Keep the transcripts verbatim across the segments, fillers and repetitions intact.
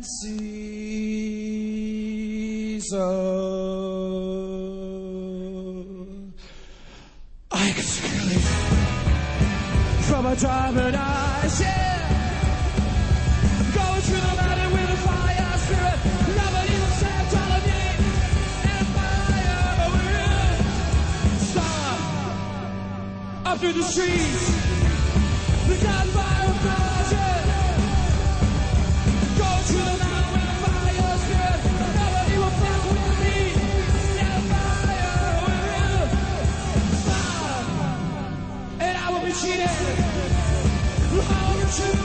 season. I can feel it from a diamond eyes, yeah. Going through the mountain with a fire spirit. Nobody will stand all of me. And fire will start up through the streets. The gunfire of caution. Going through the mountain with a fire spirit. Nobody will fuck with me. And fire will start. And I will be cheated. I will be cheated.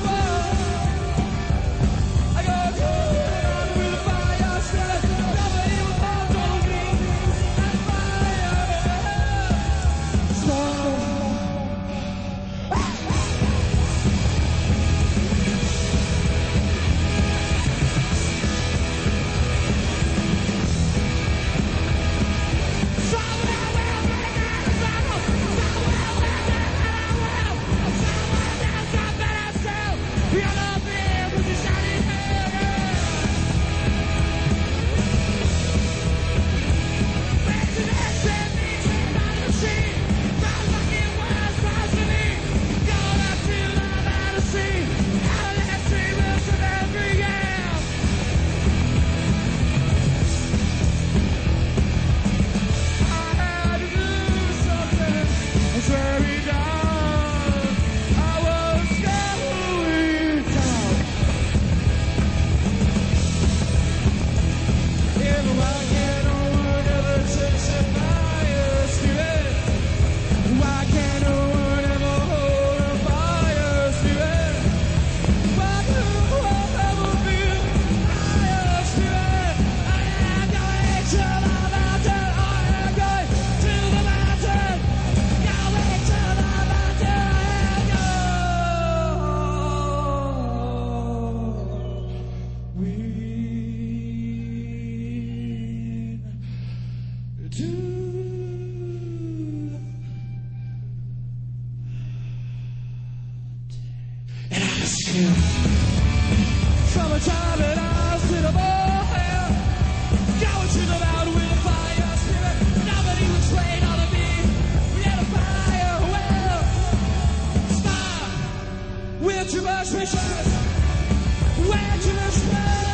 From a time that I was to the boy, going to the mountain with a fire spirit. Nobody would trade on me. We had a fire well. Stop. We're too much wishes. We're too much love.